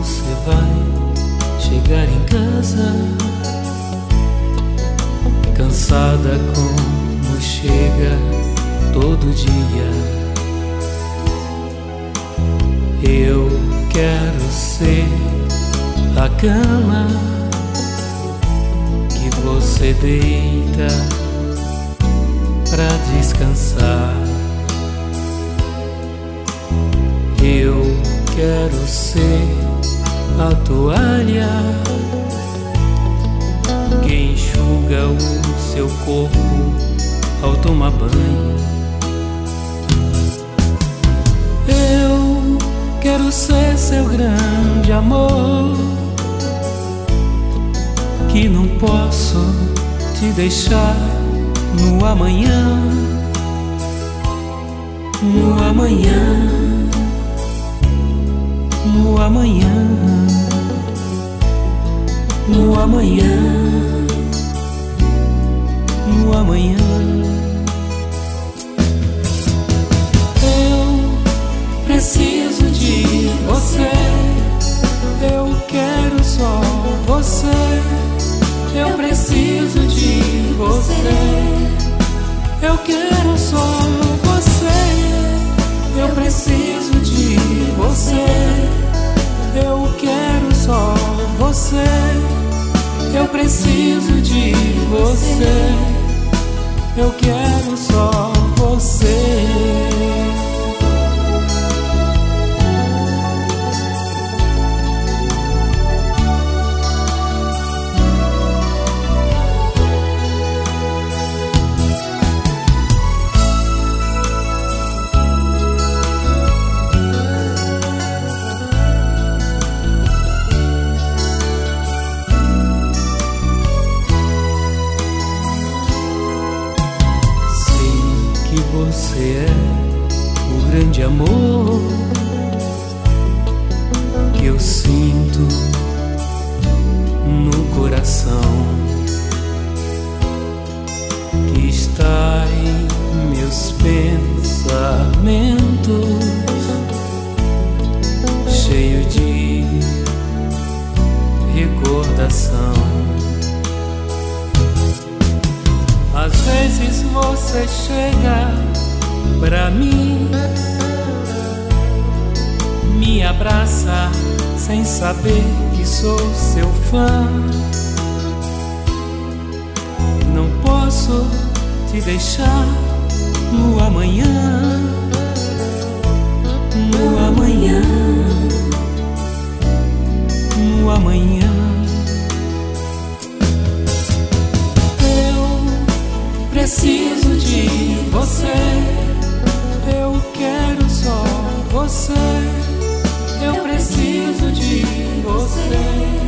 você vai chegar em casa, cansada como chega todo dia. Eu quero ser a cama que você deita pra descansar. Eu quero ser a toalha que enxuga o seu corpo ao tomar banho. Eu quero ser seu grande amor, que não posso te deixar no amanhã. No amanhã, no amanhã, no amanhã, no amanhã. Eu preciso de você, eu quero só você. Eu preciso de você, eu quero só você. Eu preciso de você, eu quero só você. Eu preciso de você, eu quero só você. Você é o grande amor que eu sinto no coração, que está em meus pensamentos, cheio de recordação. Às vezes você chega pra mim, me abraça sem saber que sou seu fã. Não posso te deixar no amanhã, no amanhã, no amanhã. Preciso de você, eu quero só você. Eu preciso de você.